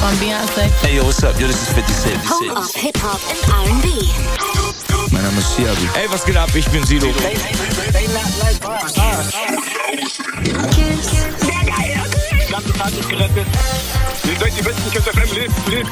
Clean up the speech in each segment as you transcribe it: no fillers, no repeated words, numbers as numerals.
on Beyoncé. Hey, yo, what's up? Yo, this is 50 Cent. Home of Hip-Hop and R&B. Mein Name ist Siabi. Ey, was geht ab? Ich bin Sido. Die ganze Zeit ist gerettet. Ihr seid die besten Kinder FM. Live.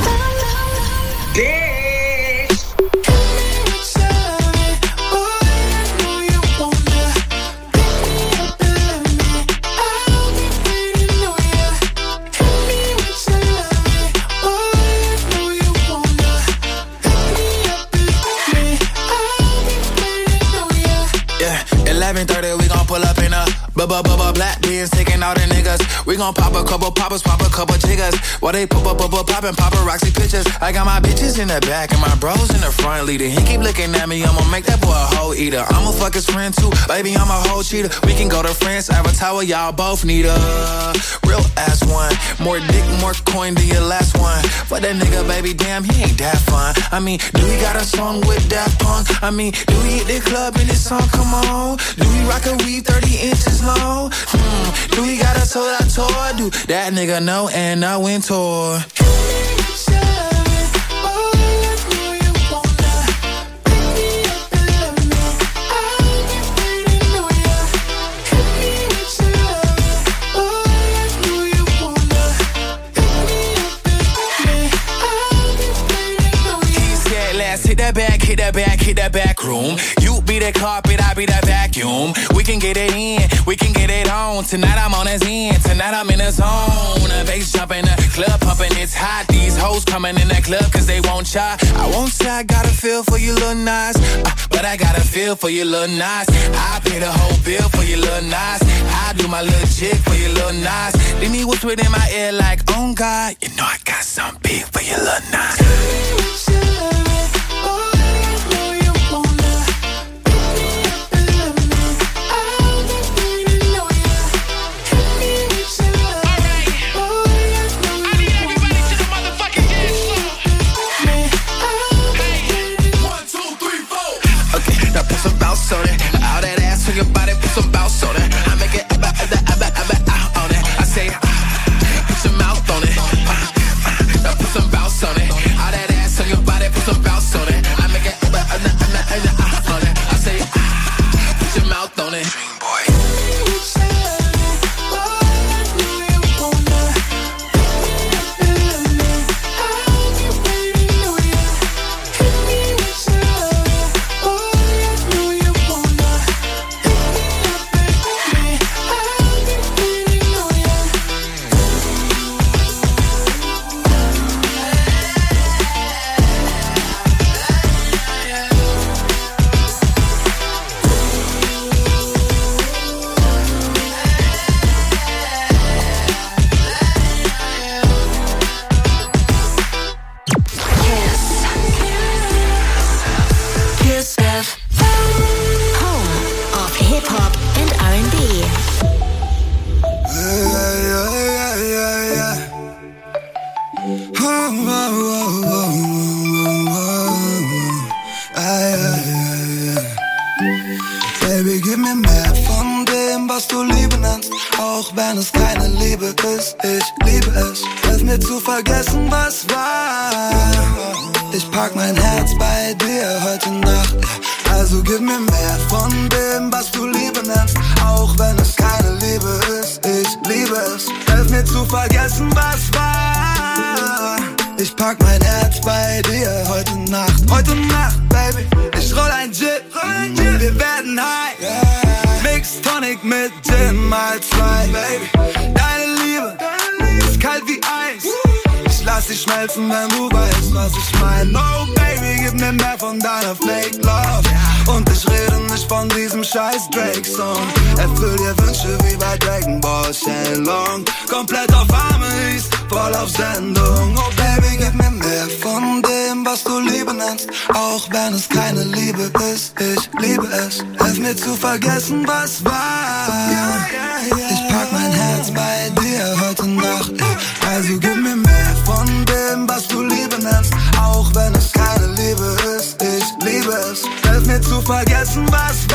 Yeah, 11:30, we gon' pull up in a black beans, taking all the niggas. We gon' pop a couple poppers, pop a couple jiggers. While they poppin' paparazzi pictures. I got my bitches in the back and my bros in the front leader. He keep looking at me, I'ma make that boy a hoe eater. I'ma fuck his friend too, baby, I'm a hoe cheater. We can go to France, Avatar, y'all both need a real ass one. More dick, more coin than your last one. For that nigga, baby, damn, he ain't that fun. I mean, do we got a song with Daft Punk? I mean, do we hit the club in this song? Come on. Do we rock a weave 30 inches long? Do we got a sold out tour? Do that nigga know and know in tour? Hit that back room. You be the carpet, I be that vacuum. We can get it in, we can get it on. Tonight I'm on his end, tonight I'm in the zone. A bass jumping, the club pumping, it's hot. These hoes coming in the club cause they won't try. I won't say I got a feel for you little Nas, but I got a feel for you little Nas. I pay the whole bill for you little Nas. I do my little jig for you little Nas. Leave me whisper in my ear like, oh God, you know I got something big for you little Nas. On it. All that ass on your body, put some bounce on it. I make it out on it. I say, put some mouth on it. Now put some bounce on it. All that ass on your body, put some bounce on it. I make it out on it. I say, put your mouth on it. Dream boy. Baby, gib mir mehr von dem, was du Liebe nennst. Auch wenn es keine Liebe ist, ich liebe es. Hilf mir zu vergessen, was war. Ich pack mein Herz bei dir heute Nacht. Also gib mir mehr von dem, was du Liebe nennst. Auch wenn es keine Liebe ist, ich liebe es. Hilf mir zu vergessen, was war. Ich pack mein Herz bei dir heute Nacht. Heute Nacht, Baby, ich roll ein Gin. Wir werden high. Mix Tonic mit Gin mal 2, Baby. Deine Liebe ist kalt wie Eis. Ich lass dich schmelzen, wenn du weißt, was ich mein. Oh, Baby, gib mir mehr von deiner Fake Love. Und ich rede nicht von diesem scheiß Drake-Song. Erfüll dir Wünsche wie bei Dragon Ball Shenlong. Komplett auf Amis, voll auf Sendung. Oh, Baby, gib mir mehr von dem, was du Liebe nennst. Auch wenn es keine Liebe ist, ich liebe es. Hilf mir zu vergessen, was war. Ich pack mein Herz bei dir heute Nacht. Also gib mir mehr von dem, was du Liebe nennst. Auch wenn es keine Liebe ist, ich liebe es. Hilf mir zu vergessen, was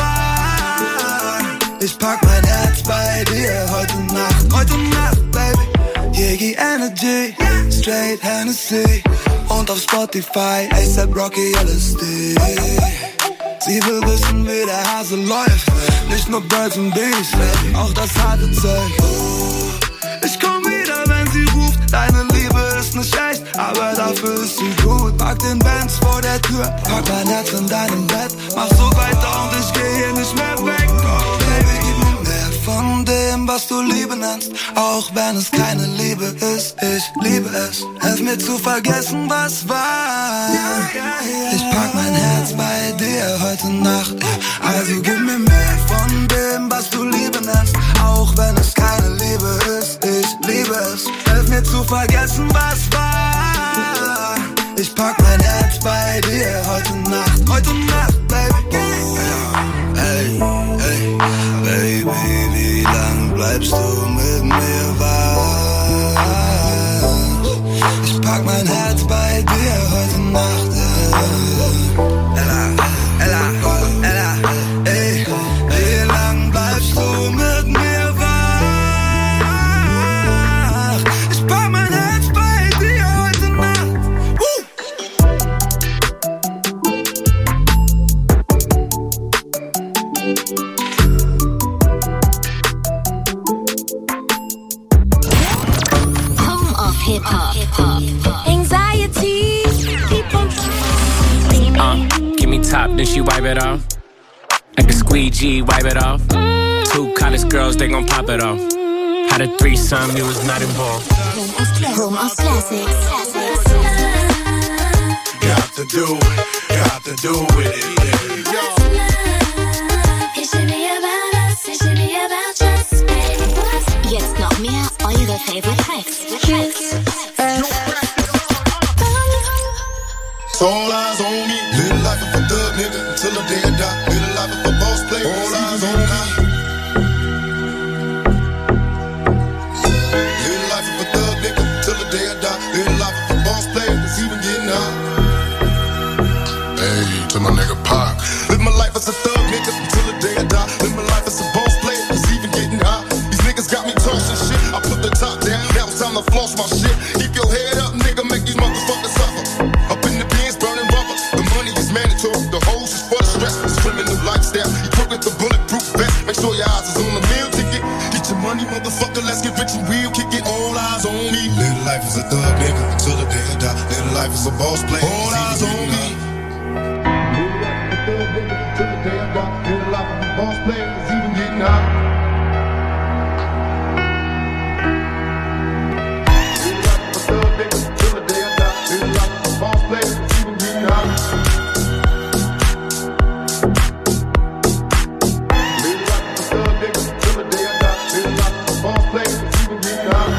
war. Ich pack mein Herz bei dir heute Nacht, Baby. Gigi Energy, straight Hennessy. Und auf Spotify, A$AP Rocky LSD. Sie will wissen, wie der Hase läuft. Nicht nur Birds und Bees, auch das harte Zeug. Ich komm wieder, wenn sie ruft. Deine Liebe ist nicht echt, aber dafür ist sie gut. Park den Benz vor der Tür, pack mein Herz in deinem Bett. Mach so weiter und ich geh hier nicht mehr weg. Oh Baby, gib mir mehr von dem, was du Liebe nennst. Auch wenn es keine Liebe ist, ich liebe es. Helf mir zu vergessen, was war. Ich pack mein Herz bei dir heute Nacht. Also gib mir mehr von dem, was du Liebe nennst. Auch wenn es keine Liebe ist, ich liebe es. Helf mir zu vergessen, was war. Ich pack mein Herz bei dir heute Nacht, Baby. Hey, hey, Baby, wie lang bleibst du mit mir wach? Ich pack mein Herz bei dir heute Nacht. Ella, ey, wie lang bleibst du mit mir wach? Ich pack mein Herz bei dir heute Nacht. Home of Hip Hop. Anxiety, keep on Give me top, then she wipe it off. Like a squeegee, wipe it off. Two college girls, they gon' pop it off. Had a threesome, you was not involved. Home of Classics. Got to do with it. It should be about us, it should be about just me. Jetzt noch mehr eure Favorite Tracks. All eyes on me. Little life of a thug nigga until the day I die. Little life of a boss player. All eyes on me. Little life of a thug nigga until the day I die. Little life of a boss player. It's even getting high. Hey, to my nigga Pac. Live my life as a thug nigga until the day I die. Live my life as a boss player. It's even getting high. These niggas got me tossing shit. I put the top down. Now it's time to floss my shit. Keep your head up, nigga. Make these motherfuckers suffer. Up in the bins, burning rubber. The money is mandatory. The hose is for the stress. It's criminal lifestyle. Equipped with the bulletproof vest. Make sure your eyes is on the meal ticket. Get your money, motherfucker. Let's get rich and real. Kick it. All eyes on me. Little life is a thug nigga until the day I die. Little life is a boss player. All eyes on me. Little life is a thug nigga until the day I die. Little life is a boss player. It's even getting high. Little life is a thug nigga until the day I die. Little life is a boss player. It's even getting high. Little life is a thug nigga until the day I die. Little life is a boss player. It's even getting high.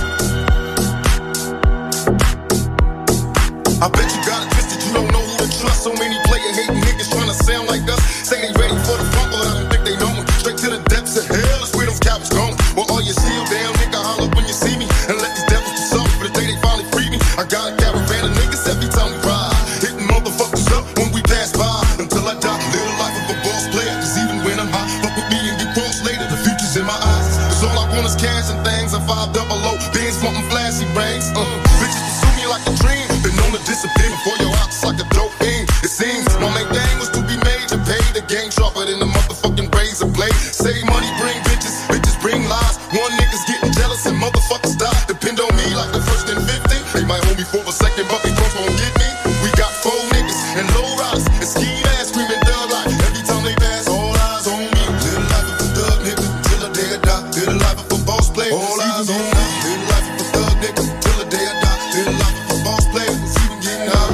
I bet you got it twisted, you don't know who to trust. So many player hating niggas trying to sound like us. Say they ready for the front, but I don't think they know me. Straight to the depths of hell, that's where those cowards going. Well, all you seal down, nigga, holler when you see me. And let these devils do something for the day they finally free me. I got a caravan of niggas every time we ride. Hitting motherfuckers up when we pass by. Until I die, little life of a boss player. Cause even when I'm high, fuck with me and get crossed later. The future's in my eyes. Cause all I want is cash and things. I'm 500. Bands wanting flashy rings. Bitches pursue me like a dream. Been known to disappear before your ops like a dope fiend. It seems my main thing was to be made to pay. The game sharper than the motherfucking razor blade. Save money, bring bitches, bitches bring lies. One nigga's getting jealous and motherfuckers die. Depend on me like the first and 50. They might hold me for a second, but they close won't get me. We got 4 niggas and low riders and ski ass screaming thug life. Every time they pass, all eyes on me. Little life of a thug nigga till the day I die. Little life of a boss player. All eyes on me. Little life of a thug nigga till the day I die. Little life of a boss player. It's even getting high.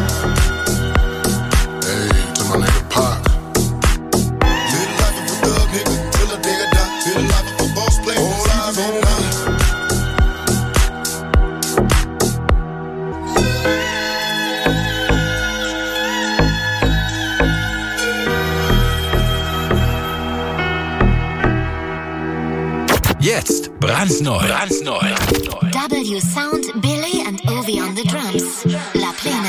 Hey, to my nigga Pac. Little life of a thug nigga till the day I die. Little life of a boss player. All eyes on me. Jetzt brandneu. W Sound, Billy and Ovi on the drums. La Plena.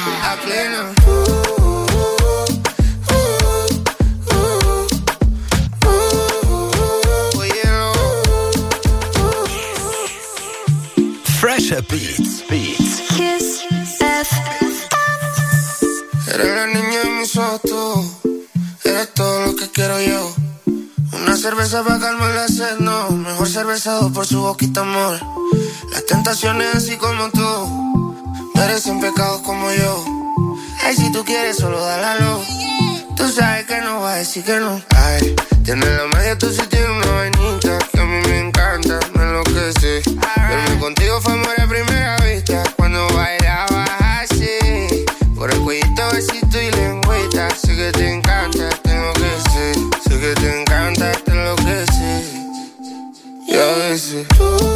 Fresh Beats. Kiss FM. Eres la niña de mis ojos, tú. Eres todo lo que quiero yo. Una cerveza para calmar la sed, no. Mejor cervezado por su boquita, amor. Las tentaciones así como tú merecen pecados como yo. Ay, si tú quieres, solo dale a luz. Tú sabes que no va a decir que no. Ay, tienes la magia, tú sí tienes una vainita que a mí me encanta, me enloquece. Verme contigo fue amor a primera vista. Cuando bailabas así, por el cuellito, besito y lengüita. Sé que te encanta, tengo que ser. Sé que te encanta, te enloquece. Y a veces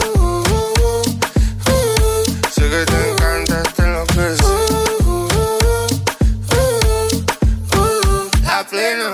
sé que te encanta, te enloquece. La plena.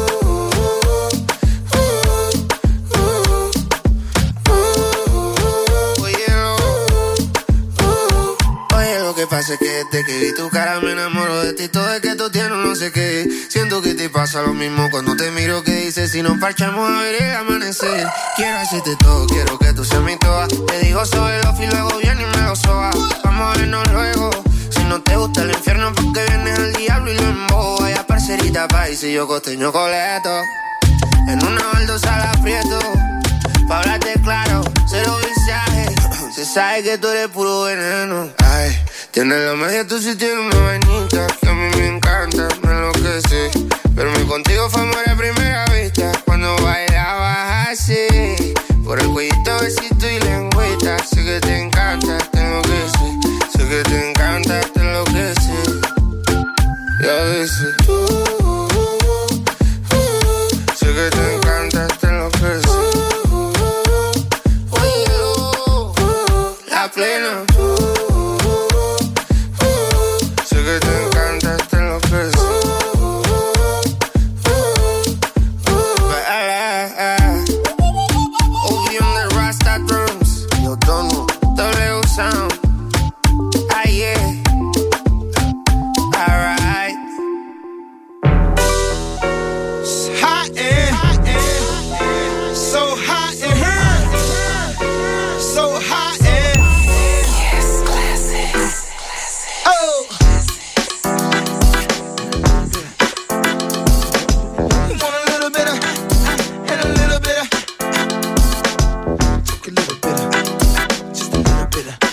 Oye, lo que pasa es que desde que vi tu cara me enamoro de ti. Todo es que tú tienes no sé qué. Siento que te pasa lo mismo cuando te miro. Que dices, si nos parchamos a ver el amanecer. Quiero hacerte todo, quiero que tú seas mi toa. Te digo sobre los y luego viene y me lo soba. Vamos a vernos luego. Si no te gusta el infierno, porque vienes al diablo y lo embobo. Vaya parcerita país y yo costeño coleto. En una baldosa la aprieto. Pa' hablarte claro, cero visaje. Se sabe que tú eres puro veneno. Ay, tienes la magia, tú sí tienes una vainita que a mí me encanta, me enloquece. Verme contigo fue amor a primera vista. Cuando bailabas así, por el cuellito, besito y lengüita. Sé que te encanta, tengo que ser. Sé que te encanta, te enloquece. Y a veces sé que te encanta, te enloquece. La plena. Sé que te encanta, te enloquece. Obi on the Rasta drums. Yo tono, W sound. Ah yeah. Alright. Hot in, so hot in here, so hot in. Yes, classics. Oh. Want a little bit of, and a little bit of, take a little bit of, just a little bit of,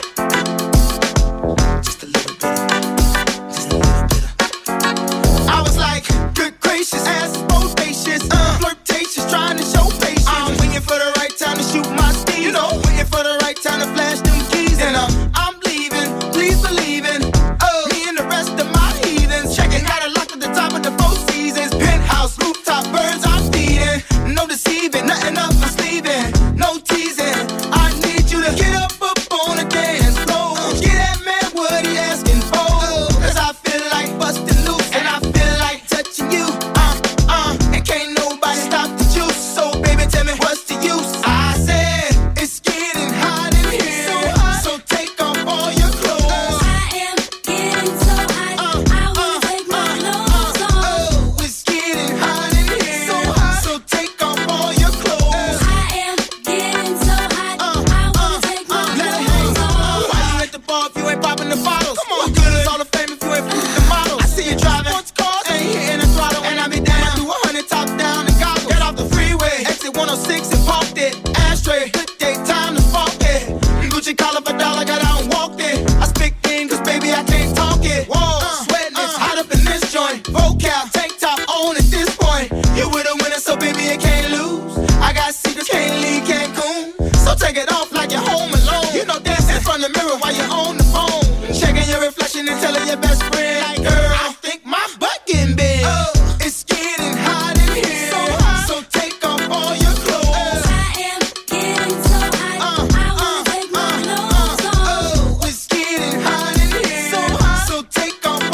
just a little bit of, just a little bit of. I was like, good gracious, ass bodacious, flirtatious, trying to show patience. I'm waiting for the right time to shoot my steam, you know, waiting for the right time to flash them keys, and I'm leaving, please believe in, me and the rest of my heathens, checking out a lock at the top of the Four Seasons, penthouse, rooftop, birds I'm feeding, no deceiving, nothing up my sleeving, no teasing, I need you to get up on the dance floor, get that man what he asking for, cause I feel like busting loose, and I feel like touching you, and can't nobody stop the juice, so baby tell me what's the use, I said, it's getting hot in here, so take off all your clothes, I am getting so hot. I wanna take my clothes off. oh, it's getting hot in here, so take off all your clothes, I am getting so hot. I wanna take my clothes off. why you at the bar if you ain't popping the bottles, come on, good is all the fame if you ain't fruit the models, I see you driving sports cars, ain't hitting the throttle, and I be down, do 100 top down and goggle, get off the freeway, exit 106 and parked it, ashtray, good day, time to spark it, Gucci collar for dollar, got out and walked it, I speak in cause baby I can't talk it, whoa, sweating, it's hot up in this joint, vocab, tank top on at this point, you with a winner so baby you can't lose, I got secrets, can't leave Cancun, so take it off like you're home alone, you know dancing in front of the mirror while you're on the phone, checking your reflection and telling your best friend, like girl, I think my butt getting big, it's getting hot in here, so take off all your clothes, I am getting so hot. I wanna take my clothes off. oh, it's getting hot in here, so take off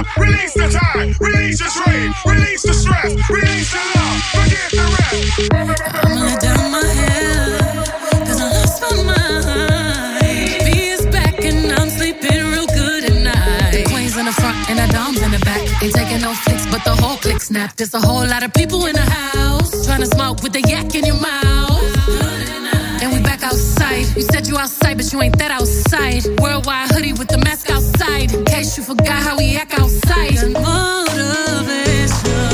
Release the time, release the strain, release the stress, release the love, forget the rest. I'ma let down my head, cause I lost my mind. B is back and I'm sleeping real good at night. The queen's in the front and the dom's in the back. Ain't taking no flicks, but the whole click snap. There's a whole lot of people in the house trying to smoke with the yak in your mouth. And we back outside. You said you outside, but you ain't that outside. Worldwide hoodie with the mask outside. In case you forgot how we act outside. Motivation.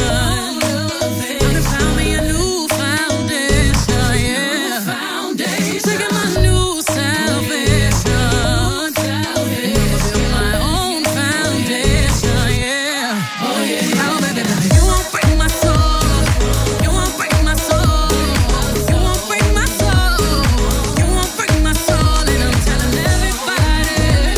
Gonna find me a new foundation, yeah. Taking my new salvation. My own foundation, yeah. Oh, baby, you won't break my soul. You won't break my soul. You won't break my soul. You won't break my soul. And I'm telling everybody,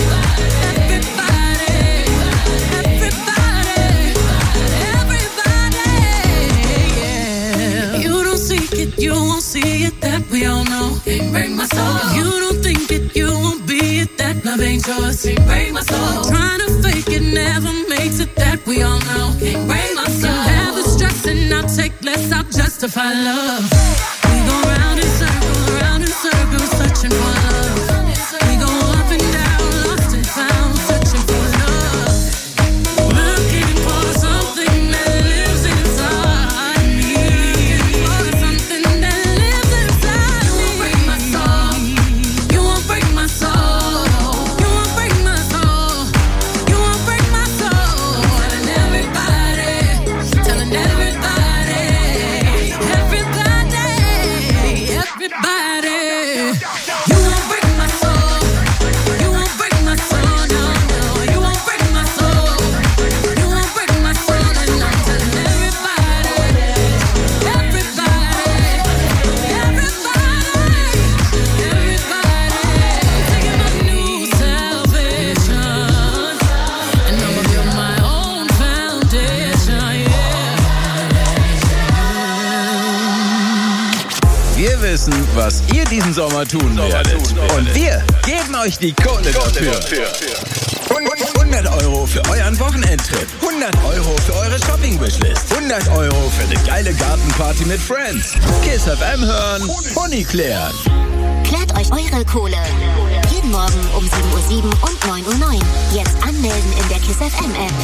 yeah. You don't seek it, you won't see it, that we all know. Can't break my soul. If you don't think it, you won't be it, that love ain't yours. Can't break my soul. Trying to fake it never makes it, that we all know. Can't break my soul. Never stressing, I'll take less, I'll justify love. We go round in circles, searching for love. We go up and down, lost and found, searching for love. Looking for something that lives inside me. For something that lives inside me. You won't break my soul. You won't break my soul. You won't break my soul. Telling everybody. You won't break my soul. You won't break my soul, no. You won't break my soul. You won't break my soul, and I'm telling everybody. Taking my new salvation, and I'ma build my own foundation, yeah. Wir wissen, was ihr diesen Sommer tun werdet. Und wir geben euch die Kohle dafür. 100 Euro für euren Wochenendtrip. 100 Euro für eure Shopping-Wishlist. 100 Euro für eine geile Gartenparty mit Friends. Kiss FM hören, Honig klären. Klärt euch eure Kohle. Jeden Morgen um 7:07 und 9:09. Jetzt anmelden in der Kiss FM App.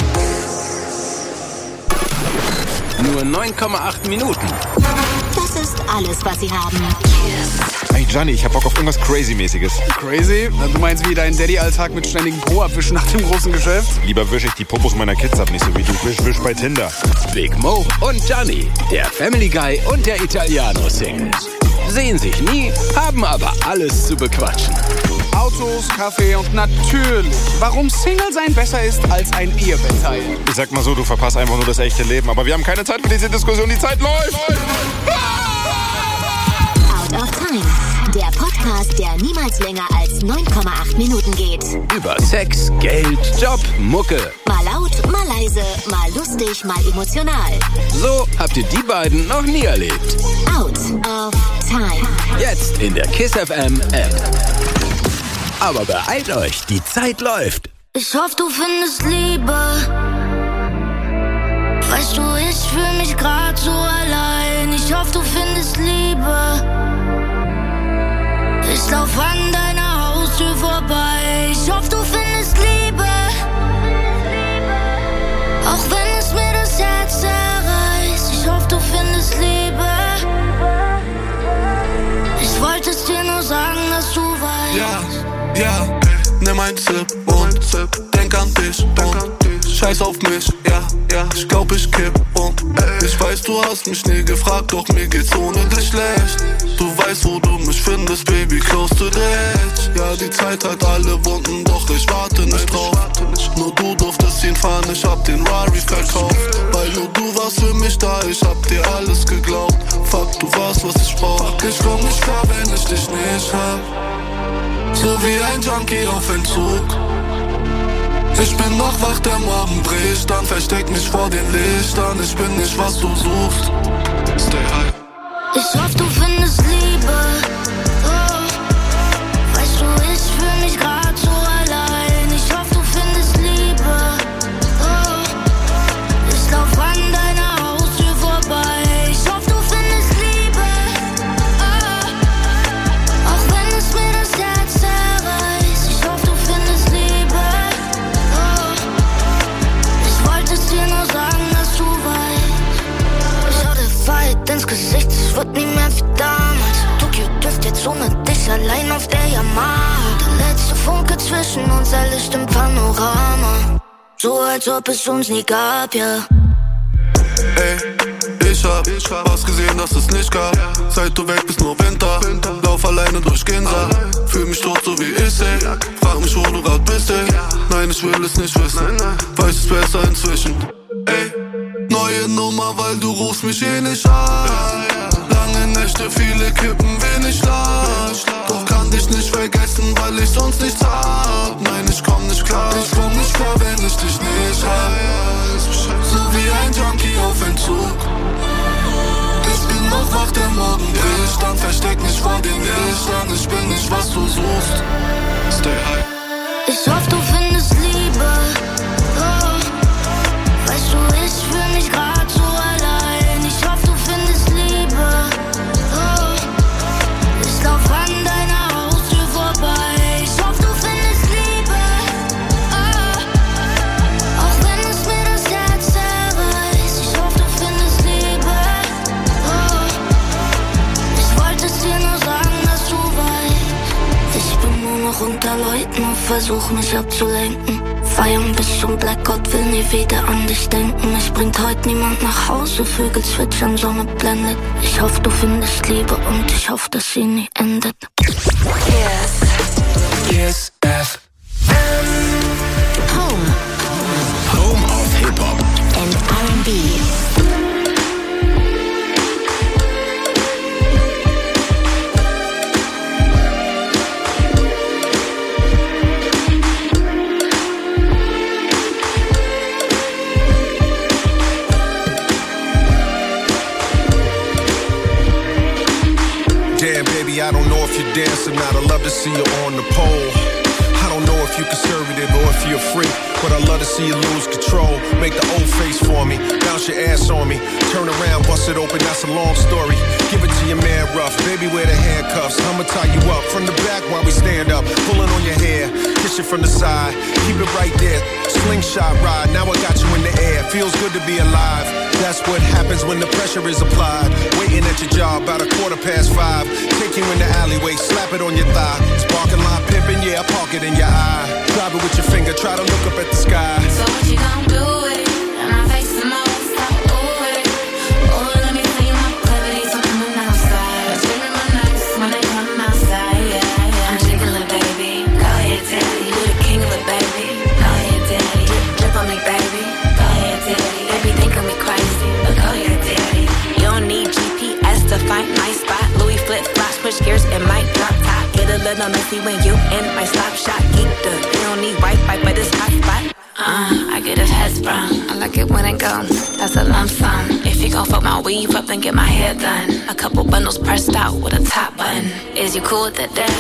Nur 9,8 Minuten. Das ist alles, was sie haben. Hey Gianni, ich hab Bock auf irgendwas Crazy-mäßiges. Crazy? Du meinst wie dein Daddy-Alltag mit ständigem Po-Abwischen nach dem großen Geschäft? Lieber wische ich die Popos meiner Kids ab, nicht so wie du wisch bei Tinder. Big Mo und Gianni, der Family Guy und der Italiano-Single. Sehen sich nie, haben aber alles zu bequatschen. Autos, Kaffee und natürlich, warum Single sein besser ist als ein Ehebett teilen. Ich sag mal so, du verpasst einfach nur das echte Leben. Aber wir haben keine Zeit für diese Diskussion, die Zeit läuft. Out of Time. Der Podcast, der niemals länger als 9,8 Minuten geht. Über Sex, Geld, Job, Mucke. Mal laut, mal leise, mal lustig, mal emotional. So habt ihr die beiden noch nie erlebt. Out of Time. Jetzt in der Kiss FM App. Aber beeilt euch, die Zeit läuft. Ich hoffe, du findest Liebe. Weißt du, ich fühl mich grad so allein. Ich hoffe, du findest Liebe. Ich lauf an deiner Haustür vorbei. Ich hoffe, du findest Liebe. Auch wenn es mir das Herz zerreißt. Ich hoffe, du findest Liebe. Ich wollte es dir nur sagen, dass du weißt. Ja, nimm ein Sip und denk an dich und scheiß auf mich, ja, ich glaub ich kipp und ich weiß, du hast mich nie gefragt, doch mir geht's ohne dich schlecht. Du weißt, wo du mich findest, Baby, close to the edge. Ja, die Zeit hat alle Wunden, doch ich warte nicht drauf. Nur du durftest ihn fahren, ich hab den Rari verkauft. Weil nur du warst für mich da, ich hab dir alles geglaubt. Fuck, du warst, was ich brauch. Ich komm nicht klar, wenn ich dich nicht hab. So wie ein Junkie auf Entzug. Ich bin noch wach, der Morgen bricht, dann versteck mich vor den Lichtern. Ich bin nicht, was du suchst. Stay high. Ich hoffe, du findest Liebe. Oh. Weißt du, ich fühl mich grad so allein. Ich hoffe, du findest Liebe. Oh. allein auf der Yamaha. Der letzte Funke zwischen uns, ein Licht im Panorama. So als ob es uns nie gab, ja. Ey, ich hab was gesehen, das es nicht gab. Seit du weg bist, nur Winter. Lauf alleine durch Ginza. Fühl mich tot, so wie ich seh. Frag mich, wo du grad bist, ey. Nein, ich will es nicht wissen. Weiß es besser inzwischen. Ey, neue Nummer, weil du rufst mich eh nicht an. Lange Nächte, viele Kippen, wenig Schlaf. Doch kann dich nicht vergessen, weil ich sonst nichts hab. Nein, ich komm nicht klar. Ich komm nicht klar, wenn ich dich nicht hab. So wie ein Junkie auf Entzug. Ich bin noch wach, der Morgen bricht. Dann versteck mich vor dem Licht. Ich bin nicht, was du suchst. Stay high. Ich hoffe, du findest Liebe. Oh. Weißt du, ich fühl mich grad so allein. Ich hoffe, du findest Liebe. Oh. Ich lauf an deiner Haustür vorbei. Ich hoffe, du findest Liebe. Oh. Auch wenn es mir das Herz zerreißt. Ich hoffe, du findest Liebe. Oh. Ich wollte es dir nur sagen, dass du weißt. Ich bin nur noch unter Leuten und versuch mich abzulenken. Feiern bis zum Blackout, will nie wieder an dich denken. Es bringt heute niemand nach Hause, Vögel zwitschern, Sonne blendet. Ich hoffe, du findest Liebe und ich hoffe, dass sie nie endet. Kiss FM. Home of Hip-Hop and R&B. Damn, baby, I don't know if you're dancing or not. I'd love to see you on the pole. I don't know if you conservative or if you're free, but I'd love to see you lose control. Make the old face for me, bounce your ass on me. Turn around, bust it open, that's a long story. Give it to your man rough, baby, wear the handcuffs. I'ma tie you up from the back while we stand up. Pulling on your hair, kiss you from the side. Keep it right there, slingshot ride. Now I got you in the air, feels good to be alive. That's what happens when the pressure is applied. Waiting at your job, about 5:15. Take you in the alleyway, slap it on your thigh. Sparking line pimping, yeah, I park it in your eye. Drive it with your finger, try to look up at the sky. So what you gon' do with it? And I face them all, stop with it. Oh, let me see my cleverly, so coming outside. I'm screaming my nights when they come outside, yeah, yeah. I'm jiggling, little baby, go ahead, daddy. You the king of it, baby, go ahead, daddy. Drip on me, baby, go ahead, daddy. They be thinking me crazy, but go ahead, daddy. You don't need GPS to find my spot. Louis flip-flops, switch gears, and might drop top. Get a little messy when you in my slop shot. Geek the, you don't need Wi-Fi, but it's hot spot. I get his head sprung. I like it when it goes, that's a lump sum. If you gon' fuck my weave up, then get my hair done. A couple bundles pressed out with a top button. Is you cool with that day?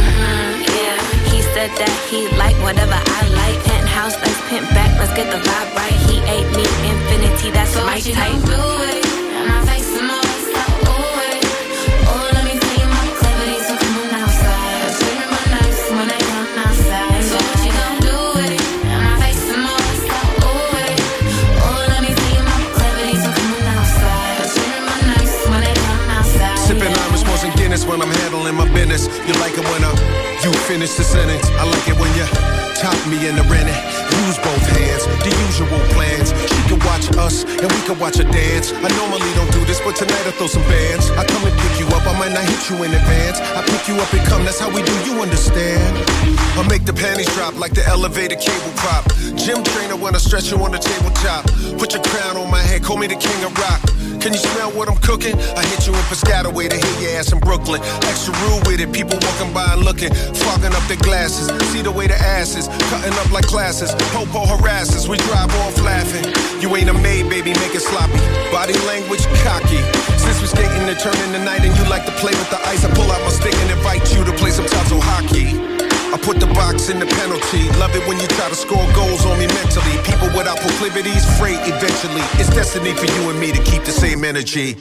Yeah. He said that he like whatever I like. Penthouse, let's pimp back, let's get the vibe right. He ate me infinity, that's so my type. Do it, and I face him always so ooh it. Oh, let me tell you my cleverly, so come on outside. I'm screaming my nights when they come outside. So what you gon' do with it? And I face him always so ooh it. Oh, let me tell you my cleverly, so come on outside. I'm screaming my nights when they come outside. Sipping Irish and Guinness when I'm handling my business. You like it when you finish the sentence. I like it when you top me in the rennet. Use both hands, the usual plans. She can watch us and we can watch her dance. I normally don't do this, but tonight I throw some bands. I come and pick you up, I might not hit you in advance. I pick you up and come, that's how we do, you understand. I make the panties drop like the elevator cable prop. Gym trainer when I stretch you on the tabletop. Put your crown on my head, call me the king of rock. Can you smell what I'm cooking? I hit you in Piscataway to hit your ass in Brooklyn. Extra rude with it, people walking by and looking, fogging up their glasses. See the way the ass is, cutting up like classes. Popo harasses, we drive off laughing. You ain't a maid, baby, make it sloppy. Body language cocky. Since we skating and turning the night and you like to play with the ice, I pull out my stick and invite you to play some Tazo hockey. I put the box in the penalty. Love it when you try to score goals on me mentally. People without proclivities, fray eventually. It's destiny for you and me to keep the same energy.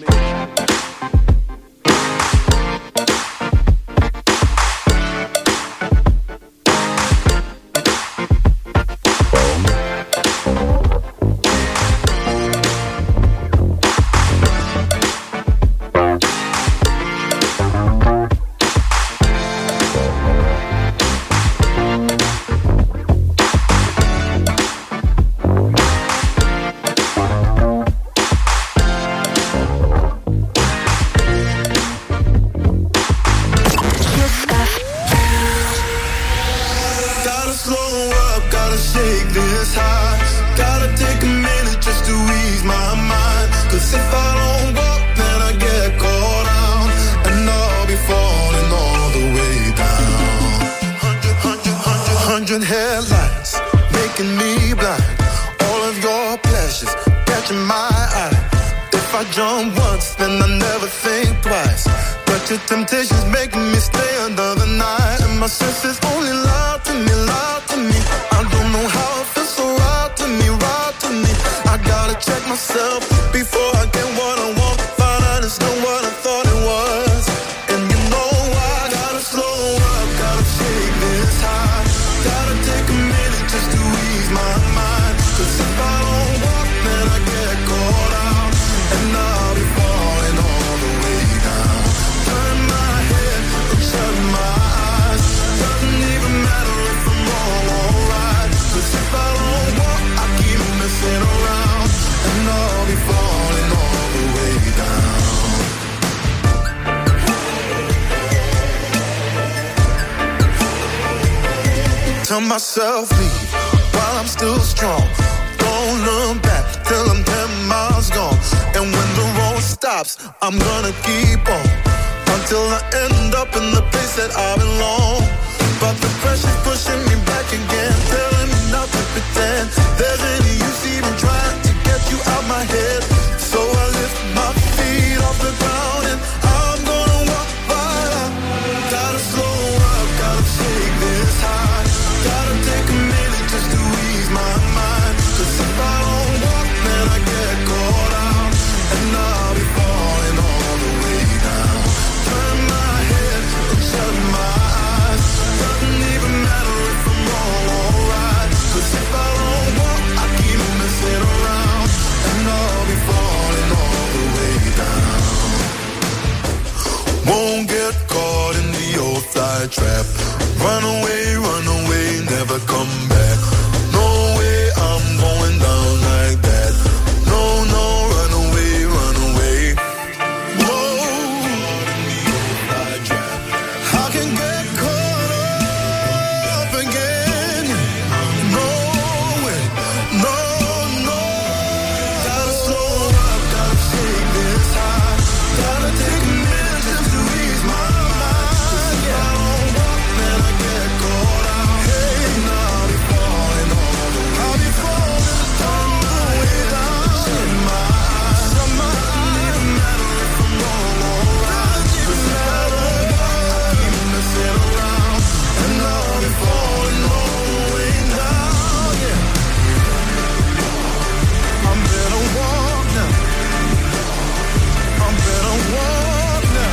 shake this high. Gotta take a minute just to ease my mind. Cause if I don't walk, then I get caught out. And I'll be falling all the way down. 100 headlights, making me blind. All of your pleasures, catching my eye. If I jump once, then I never think twice. But your temptation's making me stay another night. And my senses only lie to me, lie to me. I don't know how it feels so right to me, right to me. I gotta check myself before I get what I want. Find out it's not what I thought it was. And you know I gotta slow up, gotta shake this high. Gotta take a minute just to ease my mind. Cause if I don't walk, then I get caught out. And I'll be falling all the way down. Turn my head and shut my eyes. Doesn't even matter if I'm wrong or right. Cause if I don't walk, I keep messing around. And I'll be falling all the way down. Tell myself leave while I'm still strong. Don't look back till I'm 10 miles gone. And when the road stops, I'm gonna keep on until I end up in the place that I belong. But the pressure's pushing me back again, telling me not to pretend there's any use even trying to get you out my head. So I lift my feet off the ground and I'm gonna walk right out. Gotta slow up, gotta shake this high. Gotta take a minute just to ease my mind. Cause if I don't walk, then I get caught out. And I'll be falling all the way down. Turn my head and shut my eyes. Doesn't even matter if I'm wrong or right. Cause if I don't walk, I keep messing around. And I'll be falling all the way down. Won't get caught in the old fly trap. Run away, never come back. No way, I'm going down like that. No, no, run away. Whoa, I can get caught up again. No way, no. Gotta slow up, gotta shake this high. Gotta take a minute just to ease my mind. Yeah. If I don't walk, then I get caught out. Hey, and I'll be falling all the way. I'll be falling all the way down. Shut my eyes. Doesn't even matter if I'm wrong or right. Cause if I don't walk, I keep messing around. And I'll be falling all the way down. Yeah. I'm better walk now. I'm better walk now.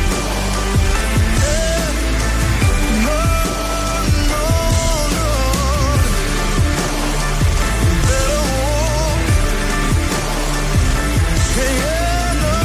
Yeah. No. Better walk. Yeah, no.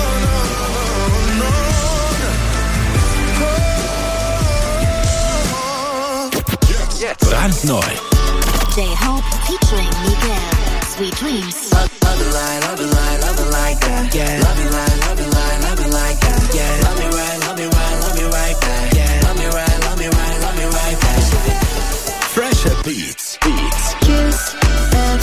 Brandneu. J-Hope featuring Miguel. Sweet Dreams. Love it like that. Yeah. Love it like that. Yeah. Love me right back. Yeah. Love me right back. Fresher Beats. Kiss FM.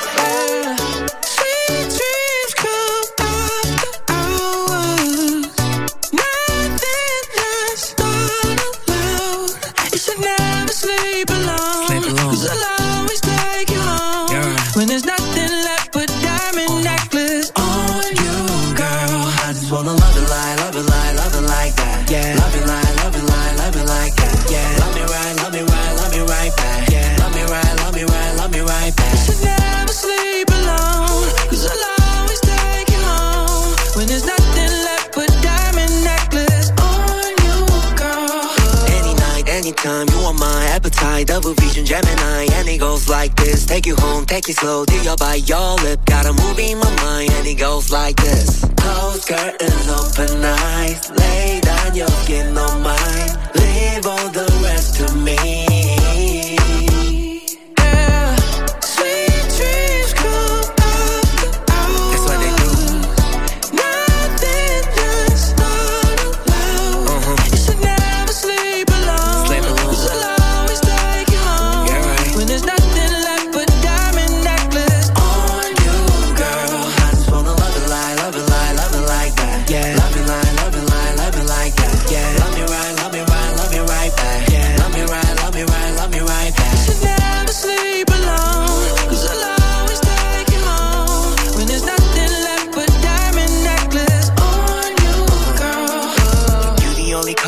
Sweet dreams come after hours. Nothing lasts not allowed. You should never sleep alone. Cause I'll always take you home. When there's nothing left but diamond necklace on you, girl. I just wanna love it like that. Yeah. Love it like that. Yeah. Love me right back. Yeah. Love me right back. You should never sleep alone. Cause I'll always take you home. When there's nothing left but diamond necklace on you, girl. Any night, anytime, you are my appetite. Double vision, Gemini, and it goes like this. Take you home, take it slow, till you're by your lip. Got a movie in my mind, and it goes like this. Close curtains, open eyes. Lay down your skin on mine. Leave all the rest to me. Yeah. Sweet dreams come after hours. That's what they do. Nothing that's not allowed. You should never sleep alone. Cause I'll always take you home. Yeah, right. When there's nothing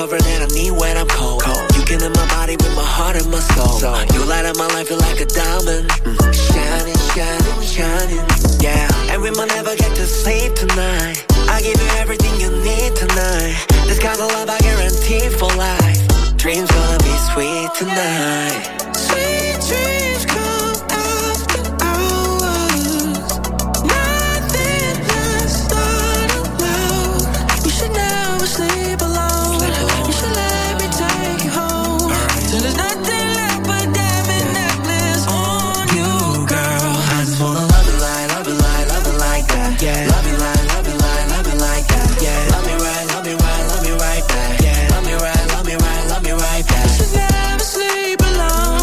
cover that I need when I'm cold. You can in my body with my heart and my soul. You light up my life, you're like a diamond. Shining, shining, shining. Yeah, and we might never get to sleep tonight. I give you everything you need tonight. This kind of love I guarantee for life. Dreams gonna be sweet tonight. Sweet dreams come after hours. Nothing lasts alone. You should never sleep alone. You should let me take you home. Till there's nothing left but diamond necklace on you, girl. I just wanna love you like, love you like, love you like that. Yeah. Love you like, love you like, love you like that. Yeah. Love me right, love me right, love me right back. Yeah. Love me right, love me right, love me right back. You should never sleep alone.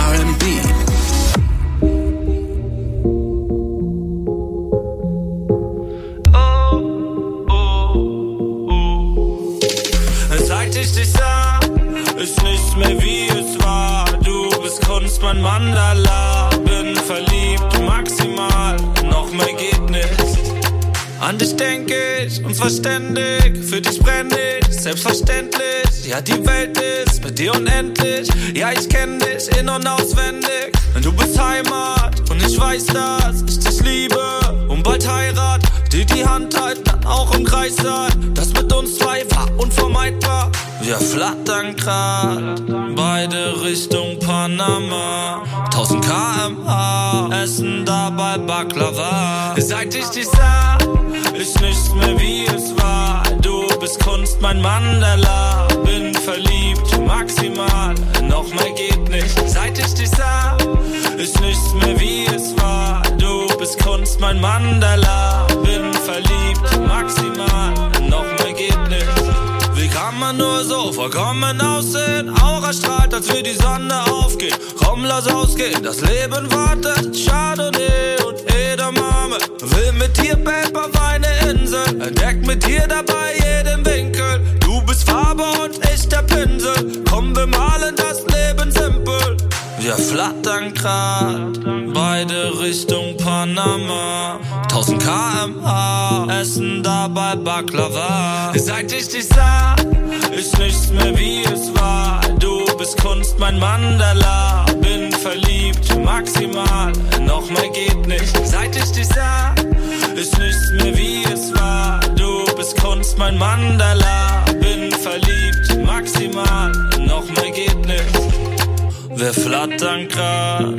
R&B. Seit ich dich sah, ist nichts mehr wie es war. Du bist Kunst, mein Mandala. Bin verliebt, maximal, noch mehr geht nicht. An dich denk ich, unverständig, für dich brenn ich, selbstverständlich. Ja, die Welt ist mit dir unendlich. Ja, ich kenn dich in- und auswendig. Du bist Heimat und ich weiß, dass ich dich liebe. Und bald Heirat, die Hand halten, dann auch im Kreis sein. Das mit uns zwei war unvermeidbar. Wir flattern grad, beide Richtung Panama. 1000 km/h, essen dabei Baklava. Seit ich dich sah, ist nichts mehr wie es war. Du bist Kunst, mein Mandala. Bin verliebt, maximal, noch mehr geht nicht. Seit ich dich sah, ist nichts mehr wie es war. Du bist Kunst, mein Mandala. Bin verliebt, maximal, noch mehr geht nicht. Wie kann man nur so vollkommen aussehen? Aura strahlt, als wir die Sonne aufgeht. Komm, lass ausgehen, das Leben wartet. Chardonnay und Edamame. Will mit dir Babe auf eine Insel. Entdeck mit dir dabei jeden Winkel. Du bist Farbe und ich der Pinsel. Komm, wir malen das Leben simpel. Wir flattern grad, beide Richtung Panama. 1000 km/h, essen dabei Baklava. Seit ich dich sah, ist nichts mehr wie es war. Du bist Kunst, mein Mandala. Bin verliebt, maximal, noch mehr geht nicht. Seit ich dich sah, ist nichts mehr wie es war. Du bist Kunst, mein Mandala. Bin verliebt, maximal, noch mehr geht nicht. Wir flattern grad,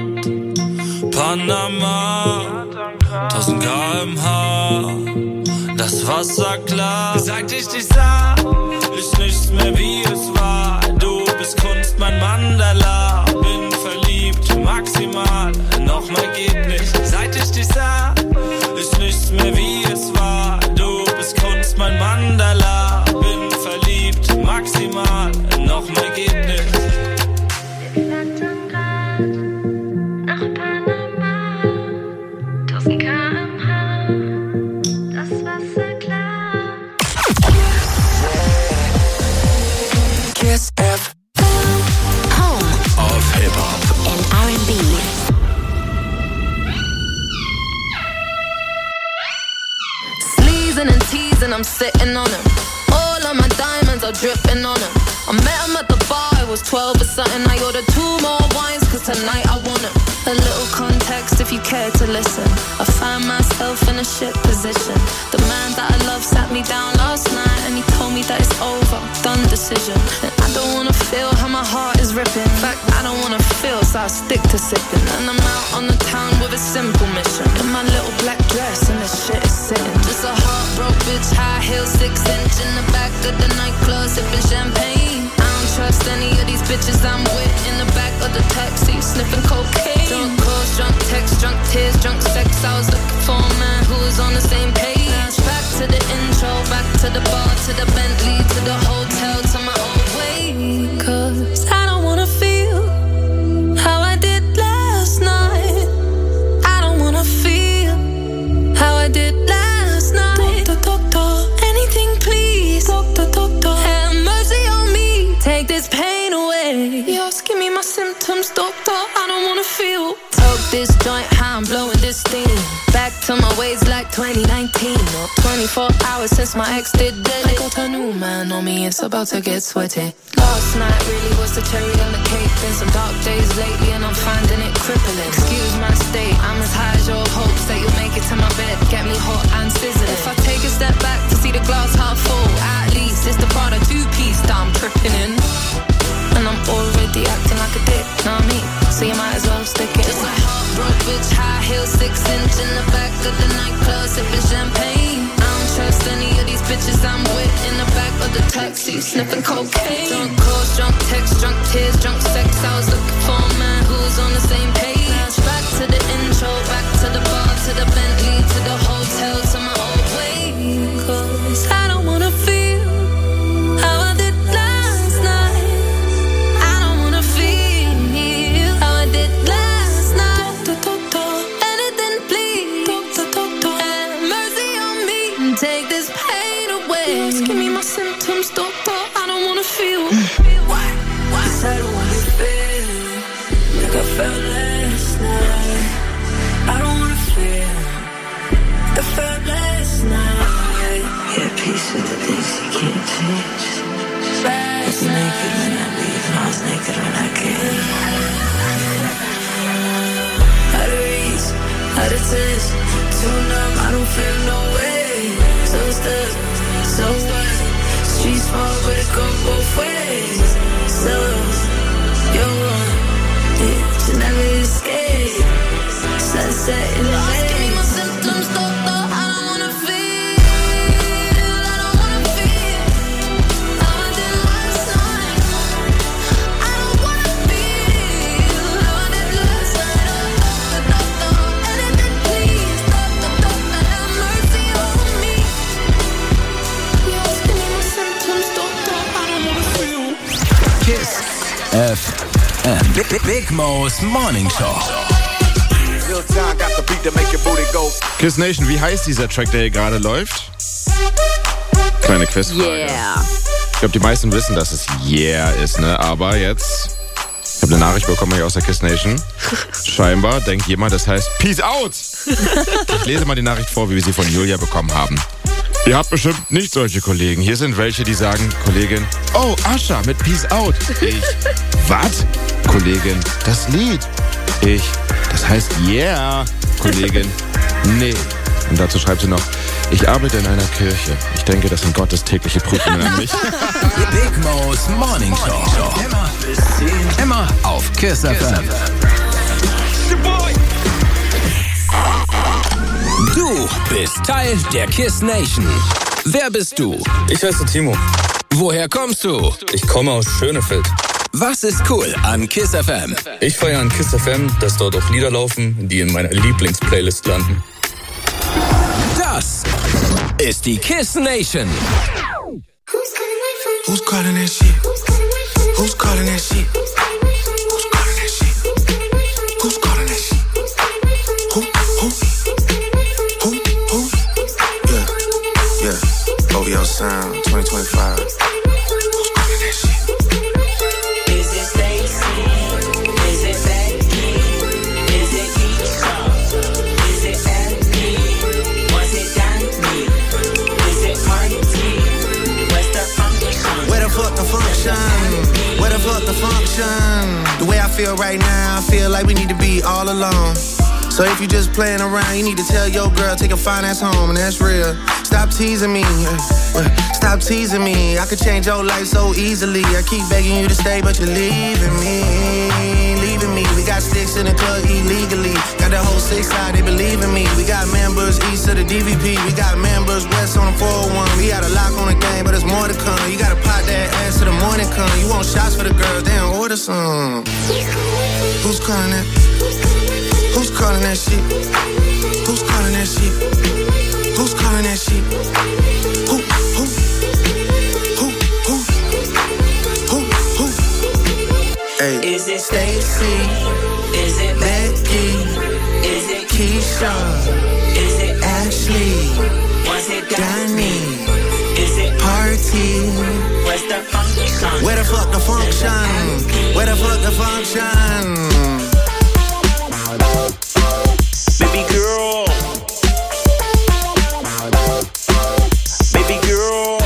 Panama, 1000 km/h, das Wasser klar. Seit ich dich sah, ist nichts mehr wie es war. Du bist Kunst, mein Mandala. Bin verliebt, maximal, noch mehr geht nicht. Seit ich dich sah, ist nichts mehr wie es war. Du bist Kunst, mein Mandala. Bin verliebt, maximal, noch mehr geht nicht. Kiss F. Home of Hip Hop and R&B. Sleezing and teasing, I'm sitting on him. All of my diamonds are dripping on him. I met him at the bar, I was 12 or something. I ordered 2 more wines, cause tonight I want him. A little context if you care to listen. I find myself in a shit position. The man that I love sat me down last night and he told me that it's over, done decision. And I don't wanna feel how my heart is ripping. In fact, I don't wanna feel, so I stick to sipping. And I'm out on the town with a simple mission. In my little black dress and this shit is sitting. Just a heartbroken bitch, high heels, 6-inch in the back of the nightclub, sipping champagne. I don't trust any of these bitches I'm with. In the back of the taxi, sniffing cocaine. Drunk calls, drunk texts, drunk tears, drunk sex. I was looking for a man who was on the same page. Back to the intro, back to the bar, to the Bentley, to the hotel, to my old way. Cause I don't wanna feel how I did last night. I don't wanna feel how I did last night. Doctor, anything please. Doctor, have mercy on me. Take this pain away. Yes, give me my symptoms, doctor. I don't wanna feel. Smoke this joint, how I'm blowing this steam. Back to my ways like 2019. Or 24 hours since my ex did dead. I got a new man on me, it's about to get sweaty. Last night really was the cherry on the cake. Been some dark days lately and I'm finding it crippling. Excuse my state, I'm as high as your hopes that you'll make it to my bed. Get me hot and sizzling. If I take a step back to see the glass half full, at least it's the Prada 2-piece that I'm tripping in. And I'm already acting like a dick, know what I mean? So you might as well stick it. It's a heartbroken bitch, high heels, 6-inch in the back of the nightclub, sipping champagne. I don't trust any of these bitches I'm with. In the back of the taxi, sniffing cocaine. Drunk calls, drunk texts, drunk tears, drunk sex. I was looking for a man who was on the same page. Back to the intro, back to the bar, to the Bentley, to the hotel, to my old way. Cause I don't wanna feel how I did last night. I don't wanna feel how I did I felt last night. I don't wanna feel. I felt last night. Yeah, peace with the things you can't change. I was naked when I leave, and I was naked when I came. Out of reach, out of touch, too numb, I don't feel no way. So stuck, so what? Streets small, but it go both ways. So, you're one, you never escape. Sunset in the way. Give me my symptoms, doctor, I don't wanna feel. I don't wanna feel how I did last night. I don't wanna feel how I did last night. Doctor, anything please, doctor, have mercy on me. Yes, give me my symptoms, doctor, I don't wanna feel. Kiss FM. Big Mo's Morning Show. Kiss Nation, wie heißt dieser Track, der hier gerade läuft? Kleine Quizfrage. Yeah. Ich glaube, die meisten wissen, dass es Yeah ist, ne? Aber jetzt, ich habe eine Nachricht bekommen hier aus der Kiss Nation. Scheinbar denkt jemand, das heißt Peace Out. Ich lese mal die Nachricht vor, wie wir sie von Julia bekommen haben. Ihr habt bestimmt nicht solche Kollegen. Hier sind welche, die sagen, Kollegin, oh, Ascha mit Peace Out. Ich, was? Kollegin, das Lied. Ich, das heißt Yeah. Kollegin, nee. Und dazu schreibt sie noch, ich arbeite in einer Kirche. Ich denke, das sind Gottes tägliche Prüfungen an mich. Big Mo's Morning Show. Immer bis 10. Immer auf Kiss FM. Du bist Teil der Kiss Nation. Wer bist du? Ich heiße Timo. Woher kommst du? Ich komme aus Schönefeld. Was ist cool an Kiss FM? Ich feiere an Kiss FM, dass dort auch Lieder laufen, die in meiner Lieblingsplaylist landen. Das ist die Kiss Nation. Who's calling that shit? Who's calling that shit? Who's calling that shit? Who's calling that shit? Who? Yeah. OVO Sound 2025. Who's calling that shit? Is it Stacy? Is it Becky? Is it Keisha? Is it Andy? Was it Danny? Is it Marty? Where's the function? Where the fuck the function? Where the fuck the function? The way I feel right now, I feel like we need to be all alone. So if you just playing around, you need to tell your girl, take a fine ass home, and that's real. Stop teasing me, stop teasing me. I could change your life so easily. I keep begging you to stay, but you're leaving me. We got sticks in the club illegally. Got the whole 6 side, they believe in me. We got members east of the DVP. We got members west on the 401. We got a lock on the game, but there's more to come. You gotta pop that ass till the morning come. You want shots for the girls, they don't order some. Who's calling that? Who's calling that shit? Who's calling that shit? Who's calling that shit? Who? Hey. Is it Stacy? Is it Becky? Is it Keisha? Is it Ashley? Was it Danny? Is it Party? Where's the function? Where the fuck the function? Where the fuck the function? Baby girl. Baby girl.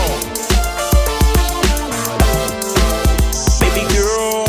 Baby girl.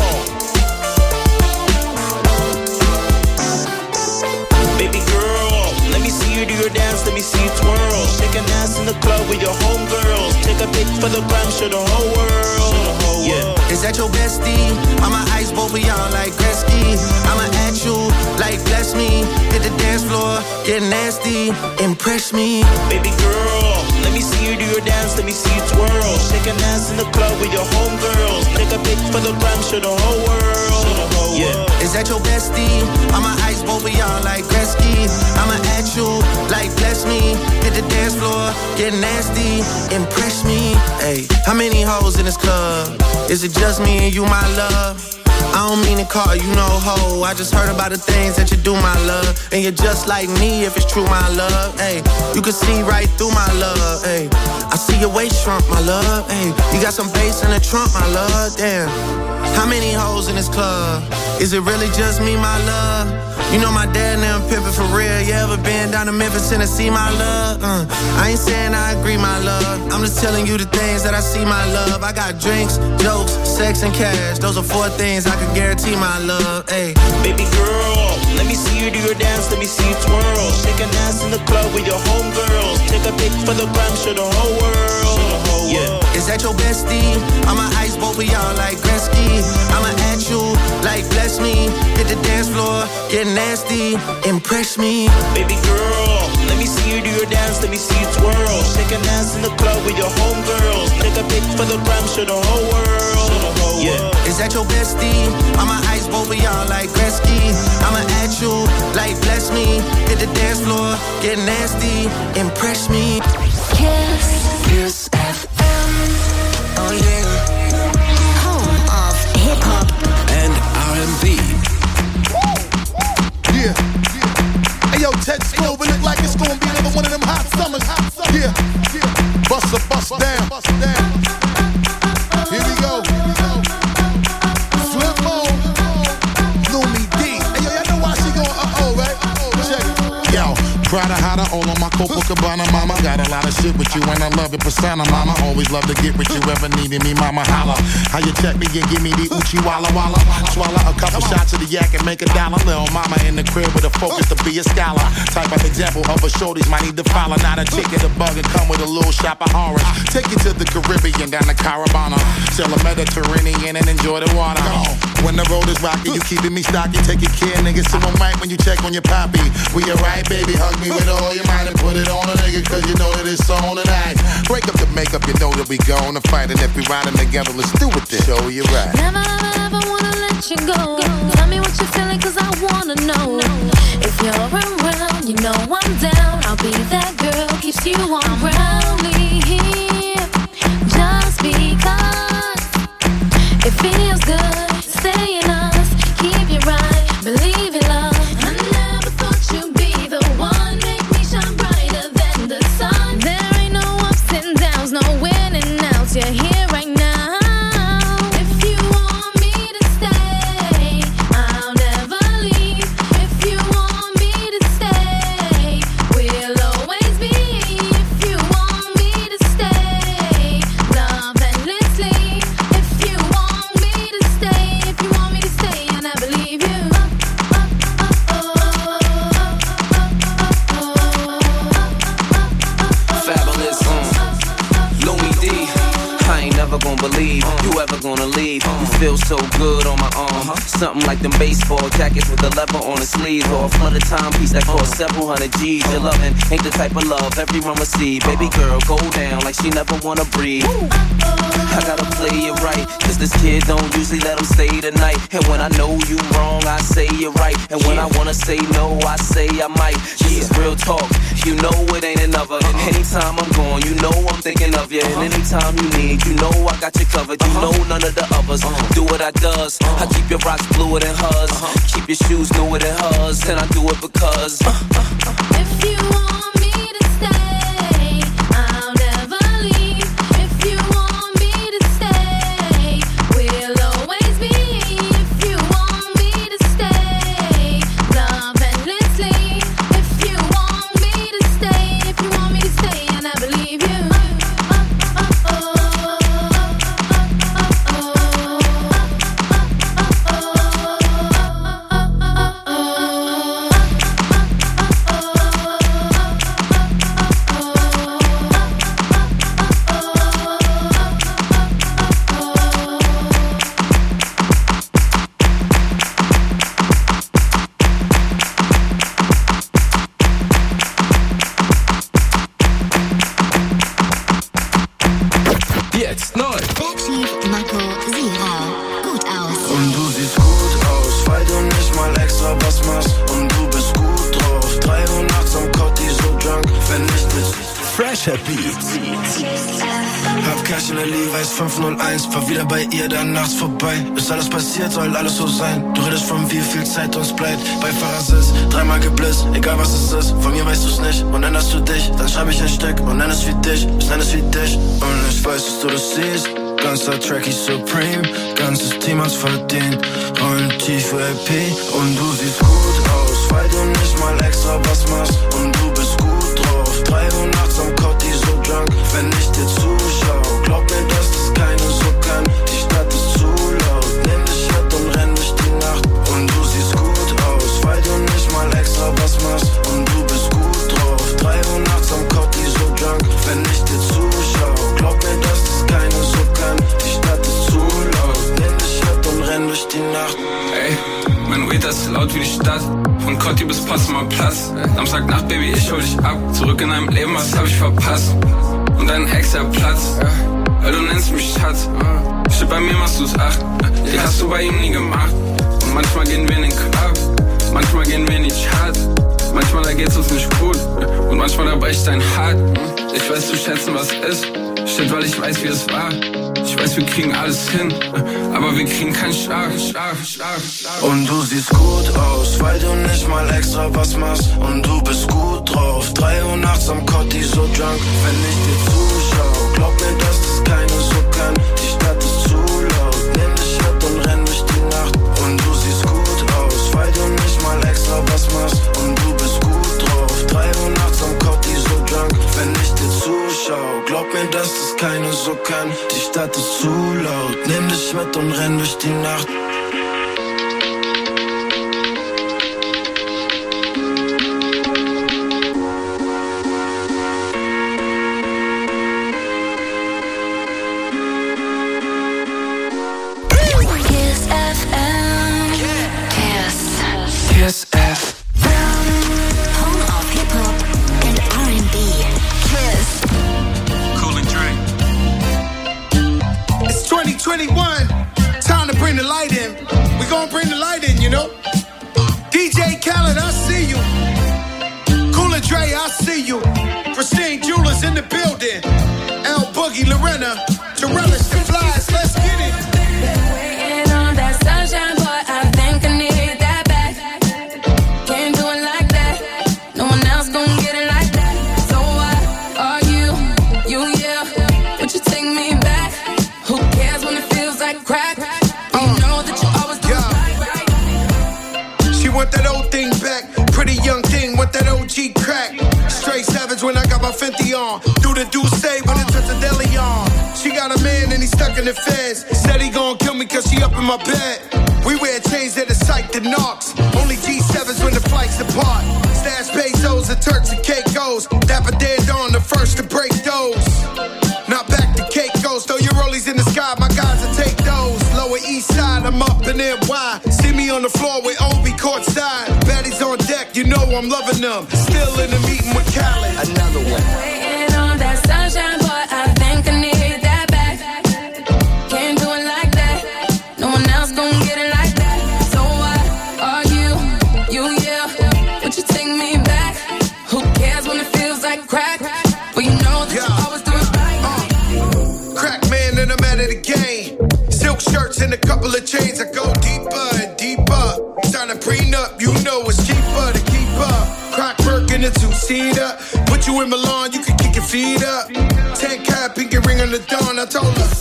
Baby girl. Let me see you do your dance, let me see you twirl. Shake an ass in the club with your homegirls. Take a pic for the gram, show the whole world. Yeah. Is that your bestie? I'ma ice both of y'all like Gretzky. I'ma at you like bless me. Hit the dance floor, get nasty, impress me. Baby girl, let me see you do your dance, let me see you twirl. Shake an ass in the club with your homegirls. Take a pic for the gram, show the whole world. Yeah. Is that your bestie? I'ma ice both of y'all like Gretzky. I'ma at you like bless me. Hit the dance floor, get nasty, impress me. Hey, how many hoes in this club? Is it just me and you, my love? I don't mean to call you no hoe. I just heard about the things that you do, my love. And you're just like me if it's true, my love. Hey, you can see right through my love. Hey, I see your waist shrunk, my love. Hey, you got some bass in the trunk, my love. Damn, how many hoes in this club? Is it really just me, my love? You know my dad and them pimpin' for real. You ever been down to Memphis, Tennessee, my love? I ain't saying I agree, my love. I'm just telling you the things that I see, my love. I got drinks, jokes, sex, and cash. Those are 4 things I can guarantee, my love. Ay. Baby girl, let me see you do your dance, let me see you twirl. Shake a dance in the club with your homegirls. Take a pic for the gram, show the whole world. Yeah. Is that your bestie? I'ma ice both of y'all like Gretzky. I'ma at you like bless me. Hit the dance floor, get nasty, impress me. Baby girl, let me see you do your dance, let me see you twirl. Shake a dance in the club with your homegirls. Take a pic for the gram, show the whole world. Yeah. Is that your bestie? I'ma ice both of y'all like Gretzky. I'ma at you like bless me. Hit the dance floor, get nasty, impress me. Kiss FM. Oh yeah. Home of hip hop and R&B. Yeah. Hey yo, Ted Scove, it look like it's gonna be another one of them hot summers. Yeah. Bust down. Here we go. Flip mode. Lumi D. Hey yo, y'all know why she going right? Check it. Yo, Prada hotter, all on my Copacabana, mama. Got a lot of shit with you and I love it, persona, mama. Always love to get with you, ever needed me, mama. Holla. How you check me and give me the Uchi Walla Walla. Swallow a couple shots of the yak and make $1. Little mama in the crib with a focus to be a scholar. Type of example of a shorties might need to follow. Not a ticket, a bug, and come with a little shop of orange. Take it to the Caribbean, down to Carabana. Sail the Mediterranean and enjoy the water. When the road is rocky, you keeping me stocky. Taking care, niggas, so I'm right when you check on your poppy. We alright, baby, hug me with all your might and put it on a nigga, cause you know that it's on tonight. Break up the makeup, you know that we gonna fight. And if we riding together, let's do it then. Show you right. Never, ever wanna let you go. Tell me what you're feeling, cause I wanna know. If you're around, you know I'm down. I'll be that girl, keeps you on around me here. Just because it feels good, stay in us. Keep you right, believe in love. I never thought you'd be the one. Make me shine brighter than the sun. There ain't no ups and downs, no winning outs. You're here right now. If you want me to stay, I'll never leave. If you want me to stay, we'll always be. If you want me to stay, love endlessly. If you want me to stay, if you want me to stay, and I believe you. Fabulous, Louis D. I ain't never gonna believe you ever gonna leave. You feel so good on my arm. Something like them baseball jackets with the leather on the sleeves, or a flooded timepiece that costs several hundred G's. Your loving ain't the type of love everyone will see. Baby girl, go down like she never wanna breathe. I gotta play it right, cause this kid don't usually let him stay the night. And when I know you wrong, I say you're right. And when I wanna say no, I say I might. This is real talk, you know it ain't another. And anytime I'm gone, you know I'm thinking of you. And anytime you need, you know I got you covered. You know none of the others do what I does. I keep your rocks bluer than hers. Keep your shoes newer than hers. And I do it because if you want me to stay, I'll never leave. If you want me to stay, we'll always be. If you want me to stay, love endlessly. If you want me to stay, if you want me to stay, and I believe you. Jetzt neu. Chief Marco Sira. Gut aus. Und du siehst gut aus, weil du nicht mal extra was machst. Und du bist gut drauf. 3 Uhr nachts am Cotti so drunk, wenn ich dich. Fresher Beats. Hab Cash in der Levi's 501, fahr wieder bei ihr dann nachts vorbei. Ist alles passiert, soll alles so sein. Du redest von wie viel Zeit uns bleibt. Beifahrersitz, 3-mal geblitzt, egal was es ist. Von mir weißt du's nicht und änderst du dich. Dann schreib ich ein Stück und nenn es wie dich, ich nenn es wie dich. Und ich weiß, dass du das siehst. ganzer Track ist Supreme, ganzes Team hat's verdient. Rollen tiefe LP und du siehst gut aus, weil du nicht mal extra was machst. Und du bist gut drauf, 3 Uhr nachts am Cotti so drunk, wenn ich dir zuschau. Glaub mir, dass das keine so kann, die Stadt ist zu laut. Nimm dich mit und renn durch die Nacht. Und du siehst gut aus, weil du nicht mal extra was machst. Und du bist gut drauf, 3 Uhr nachts am Cotti so drunk, wenn ich dir zuschau. Glaub mir, dass das keine so kann, die Stadt ist zu laut. Nimm dich mit und renn durch die Nacht. Ey, mein Weed ist laut wie die Stadt. Von Cotti bis Potsdamer Platz. Samstagnacht, Baby, ich hol dich ab. Zurück in deinem Leben, was hab ich verpasst? Und dein Ex, der Platz, weil du nennst mich Schatz. Shit, bei mir machst du's 8. Die hast du bei ihm nie gemacht. Und manchmal gehen wir in den Club, manchmal gehen wir in die Chart. Manchmal da geht's uns nicht gut und manchmal da bricht dein Hart. Ich weiß zu schätzen, was ist. Shit, weil ich weiß, wie es war. Ich weiß, wir kriegen alles hin, aber wir kriegen keinen Schlag. Und du siehst gut aus, weil du nicht mal extra was machst. Und du bist gut drauf, 3 Uhr nachts am Cotti so drunk, wenn ich dir zuschau. Glaub mir, dass das keine so kann, die Stadt ist zu laut. Nimm dich mit und renn durch die Nacht. Und du siehst gut aus, weil du nicht mal extra was machst. Und du bist gut drauf, 3 Uhr nachts am Cotti so drunk, wenn ich dir zuschau. Glaub mir, dass das keine so kann, die Stadt ist zu laut. Nimm dich mit und renn durch die Nacht. Kiss F. Home of Hip Hop and R&B. Kiss. Cool and Dre. It's 2021. Time to bring the light in. We gonna bring the light in, you know. DJ Khaled, I see you. Cool and Dre, I see you. Pristine Jewelers in the building. L Boogie, Lorena, Jarellis, the Flies. Let's get it. Waiting on that sunshine, boy. I think I need that back. Can't do it like that. No one else gon' get it like that. So why are you, yeah? Would you take me back? Who cares when it feels like crack? You know that you always do right. She want that old thing back. Pretty young thing, want that OG crack. Straight savage when I got my 50 on. Do the do say when it touch a deli on. She got a man and he stuck in the feds. Said he gon' kill me cause she up in my bed. We wear chains that are psyched to knocks. Only G7s when the flights depart. Stash pesos and Turks and Caicos. Dapper dead on the first to break those. Not back to Caicos. Throw your rollies in the sky, my guys will take those. Lower east side, I'm up in NY. See me on the floor with Obi courtside. Baddies on deck, you know I'm loving them. Still in the meeting with Khaled. Another one. Waiting on that sunshine, boy. I think I need that back. Can't do it like that. No one else gon' get it like that. So why are you, yeah? Would you take me back? Who cares when it feels like crack? But you know that you always do it right. Crack man and I'm out of the game. Silk shirts and a couple of chains. I go deeper and deeper. Sign a prenup, you know it's cheaper to keep up. Crack work in a two-seater. Put you in Milan, you can kick your feet up. 10 cap, pinky ring on the dawn. I told her.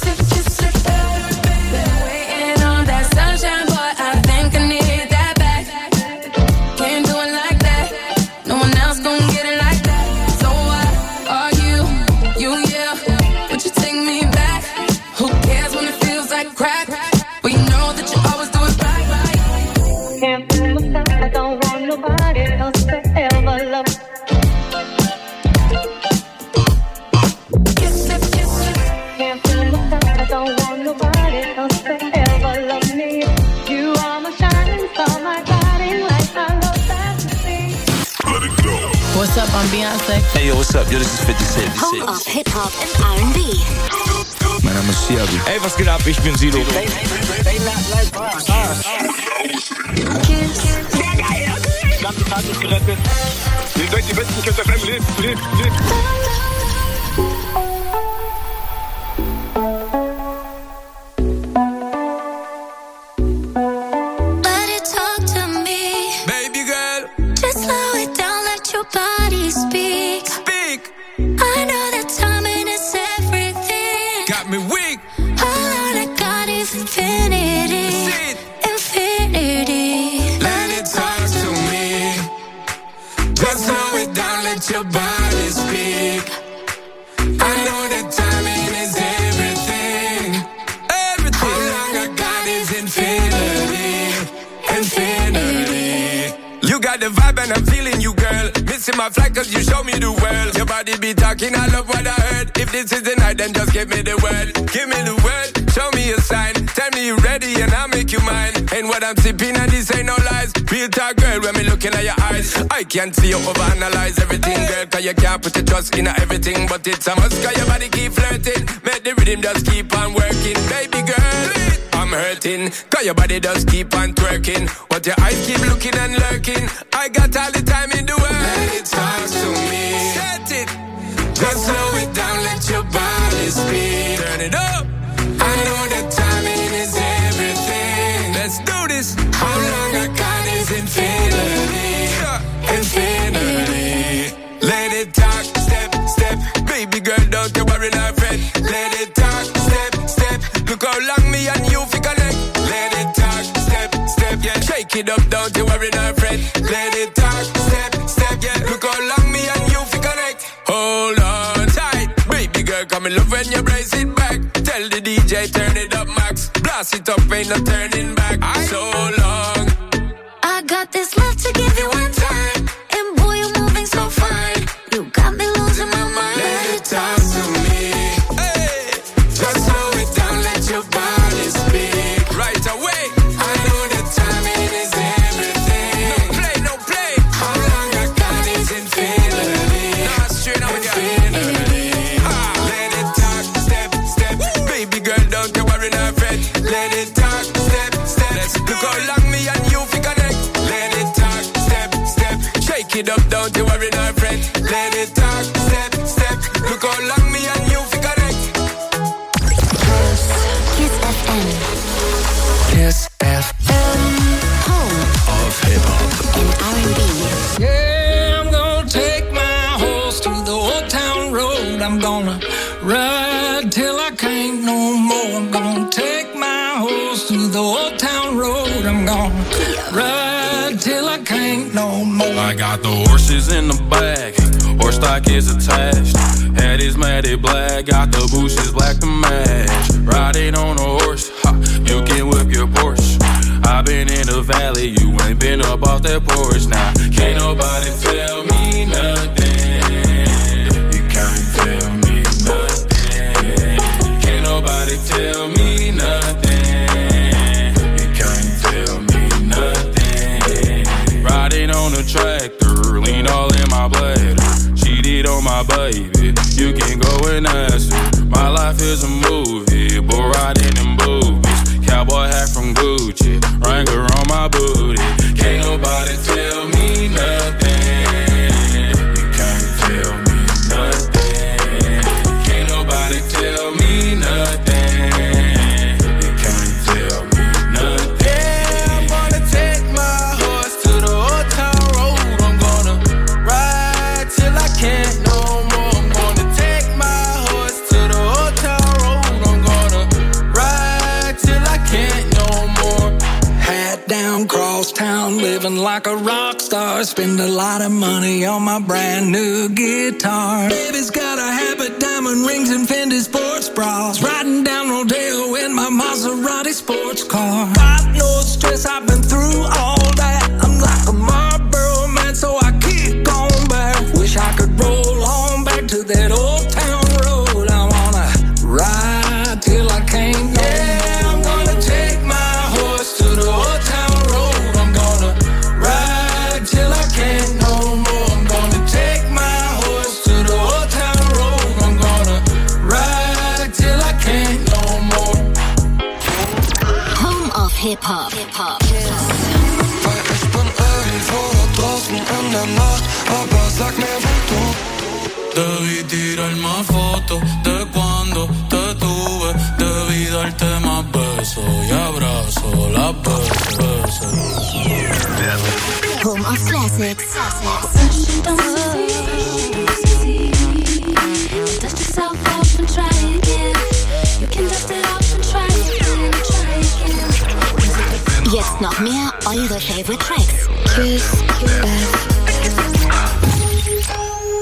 Waiting on that sunshine, boy. I think I need that back. Can't do it like that. No one else gon' get it like that. So why are you, yeah? Would you take me back? Who cares when it feels like crack? But you know that you always do it right. Can't feel the I don't want nobody else to ever love. Kiss it. Can't feel the I don't want nobody else to ever love me. You are my shining star, my guiding light. I love that to see. Let it go. What's up? I'm Beyonce. Hey yo, what's up? Yo, this is 50 Cent. Home of Hip Hop and R&B. Mein Name ist Siabi. Ey, was geht ab? Ich bin Sido. Kiss. ganze Tag ist gerettet. Ihr seid die besten Kiss FM, lebt. Body speak. I know that timing is everything. Got me weak. I let your body speak. I know that timing is everything. Everything. How long I got is infinity. Infinity. You got the vibe and I'm feeling you, girl. Missing my flight cause you show me the world. Your body be talking, I love what I heard. If this is the night, then just give me the word. Give me the word, show me a sign. Tell me you ready and I'll make you mine. Ain't what I'm sipping and this ain't no lies. Real talk, girl, when me looking at your eyes. I can't see you overanalyze everything, girl. Cause you can't put your trust in everything. But it's a must cause your body keep flirting. Make the rhythm just keep on working. Baby girl, I'm hurting. Cause your body just keep on twerking. But your eyes keep looking and lurking. I got all the time in the world. Let it talk to me. Set it. Just slow it down, let your body speak. Turn it up. I know that timing is everything. Let's do this. How long I got is infinity. Infinity. Let it talk, step, step. Baby girl, don't you worry, not fret. Let it talk, step, step. Look how long me and you fi connect. Let it talk, step, step, yeah. Shake it up, don't you worry, not fret. Let it talk, step, step, yeah. Look how long me and you fi connect. Hold on tight, baby girl, come in love when you brace it back. Tell the DJ turn it up, max. Blast it up, ain't no turning back. So long. I got this love to give you one time, and boy, you're moving so fine. You got me losing my mind. Let it talk to me. Hey, just slow it down, let your body speak. Right away. I know that timing is everything. No play. How long I got is infinity. Nah, straight up infinity. Let it talk, step, step. Woo. Baby girl, don't you worry, not fret. Let it talk, step, step. Let's look how long me and you fi connect. Let it talk, step, step. Shake it up, don't you worry, not fret. Let it talk, step, step. Look how long me and you fi connect. Kiss FM. Kiss FM. Home Of hip hop and R&B. Yeah, I'm gonna take my horse to the old town road. I'm gonna ride till I can't no more. I'm gonna take my horse to the old town road. I'm gonna ride till I can't no more. I got the horses in the back, horse stock is attached. Head is matted black, got the bushes black to match. Riding on a horse, ha, you can whip your Porsche. I've been in the valley, you ain't been up off that porch. Now, can't nobody tell me nothing. You can't tell me nothing. Can't nobody tell me nothing. You can't tell me nothing. Riding on a tractor, lean all in my bladder. Cheated on my baby, you can go and ask her. My life is a movie, bull riding in boobies. Cowboy hat from Gucci, Wrangler on my booty. Can't nobody tell me nothing. You can't tell me nothing. Can't nobody tell me nothing. You can't tell me nothing. Yeah, I'm gonna take my horse to the old town road. I'm gonna ride till I can't no more. I'm gonna take my horse to the old town road. I'm gonna ride till I can't no more. Hat down, cross town, living like a rock star. Spend a lot of money on my brand new guitar. Baby's got a habit, diamond rings and Fendi sports bras. Riding down Rodeo in my Maserati sports car. Got no stress, I've been through all that. I'm like a Marlboro man, so I keep going back. Wish I could roll on back to that old town road. I wanna ride till I can't no more. I'm gonna take my horse to the old town road. I'm gonna ride till I can't no more. I'm gonna take my horse to the old town road. I'm gonna ride till I can't no more. Home of Hip Hop. Weil ich bin irgendwo da draußen in der Nacht, aber sag mir, wo du. Debí tirar más fotos de cuando te tuve. Debí darte más besos y abrazos, las veces. Home of Classics. Dust yourself off and try again. You can dust it off and try again, try again. Jetzt noch mehr eure Favorite Tracks. Kiss FM.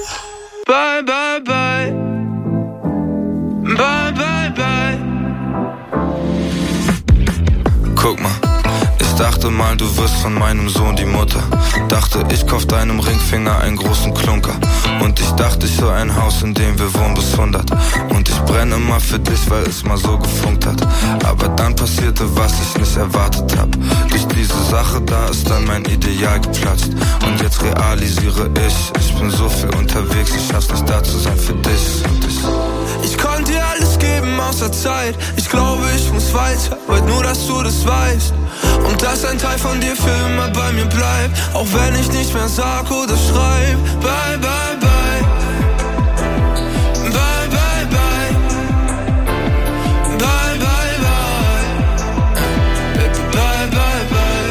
bist von meinem Sohn die Mutter. Dachte, ich kauf deinem Ringfinger einen großen Klunker. Und ich dachte, ich soll ein Haus, in dem wir wohnen bis 100. Und ich brenne immer für dich, weil es mal so gefunkt hat. Aber dann passierte, was ich nicht erwartet hab. Durch diese Sache da ist dann mein Ideal geplatzt. Und jetzt realisiere ich bin so viel unterwegs, ich schaff's nicht da zu sein für dich und dich. Ich konnte dir alles geben außer Zeit. Ich glaube, ich muss weiter, wollt nur, dass du das weißt. Und dass ein Teil von dir für immer bei mir bleibt. Auch wenn ich nicht mehr sag oder schreib. Bye, bye, bye. Bye, bye, bye. Bye, bye, bye. Bye, bye,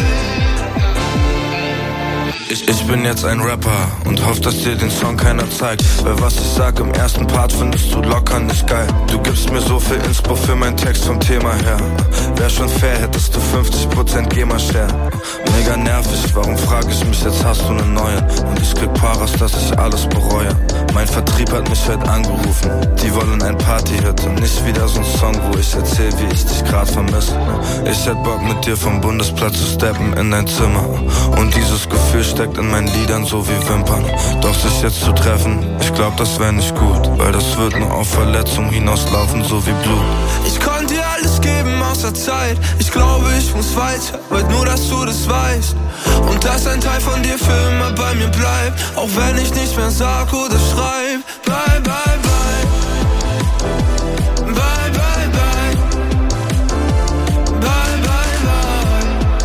bye. Ich bin jetzt ein Rapper und hoff, dass dir den Song keiner zeigt. Weil was ich sag im ersten Part findest du locker nicht geil. Du gibst mir so viel Inspo für meinen Text vom Thema her. Wär schon fair, hättest du 50% GEMA-Share. Mega nervig, warum frag ich mich, jetzt hast du einen neuen. Und ich krieg Paras, dass ich alles bereue. Mein Vertrieb hat mich heute angerufen. Die wollen ein Party-Hit und nicht wieder so ein Song, wo ich erzähl, wie ich dich grad vermisse. Ich hätt Bock mit dir vom Bundesplatz zu steppen in dein Zimmer. Und dieses Gefühl steckt in meinen Liedern so wie Wimpern. Doch sich jetzt zu treffen, ich glaub, das wär nicht gut. Weil das wird nur auf Verletzung hinauslaufen, so wie Blut. Ich konnte dir alles geben außer Zeit. Ich glaube, ich muss weiter, wollt nur, dass du das weißt. Und dass ein Teil von dir für immer bei mir bleibt. Auch wenn ich nicht mehr sag oder schreib. Bye, bye, bye. Bye, bye, bye. Bye, bye, bye.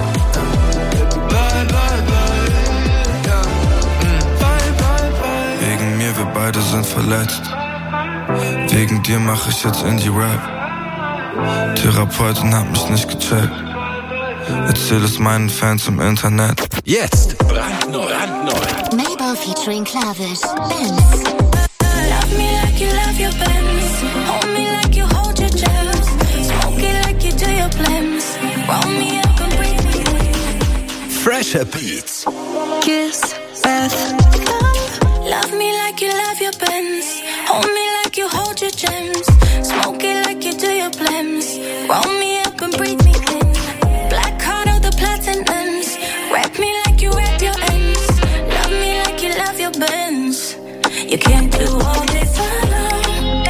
Bye, bye, bye. Ja. Bye, bye, bye. Wegen mir, wir beide sind verletzt. Wegen dir mach ich jetzt Indie-Rap. Therapeutin hat mich nicht gecheckt. Erzähl es meinen Fans im Internet. Jetzt brandneu. Mabel featuring Klavish. Benz. Love me like you love your Benz. Hold me like you hold your gems. Smoke it like you do your blends. Roll me up and breathe me in. Fresher Beats. Kiss, breath, love me like you love your Benz. Hold me like you hold your gems. Smoke it like you do your blends. Roll me up and breathe me in. Black card of the platinums. Wrap me like you wrap your ends. Love me like you love your Benz. You can't do all this alone.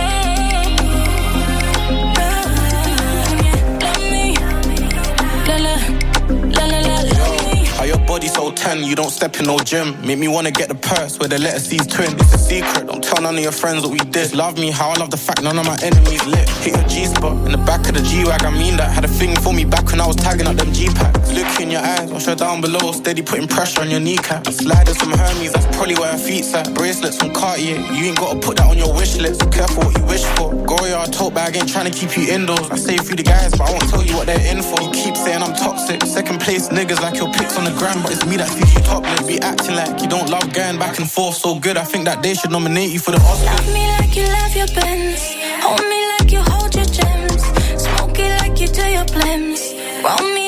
Love me, la la la la la la. Are your body so tan, you don't step in no gym. Make me wanna get the purse where the letter C's twin. It's a secret, don't tell none of your friends what we did. Love me how I love the fact none of my enemies lit. Hit your G-spot in the back of the G-Wag, I mean that. Had a thing for me back when I was tagging up them G-packs. Look in your eyes, wash her down below, steady putting pressure on your kneecap. Sliders from Hermes, that's probably where her feet's at. Bracelets from Cartier, you ain't gotta put that on your wish list. Careful what you wish for. Goya, tote bag, ain't trying to keep you indoors. I say few the guys, but I won't tell you what they're in for. You keep saying I'm toxic, second place niggas like your pics on the gram, but it's me that sees you topless. Be acting like you don't love going back and forth so good. I think that they should nominate you for the Oscars. Love me like you love your Benz. Hold me like you hold your gems. Smoke it like you do your blends. Roll me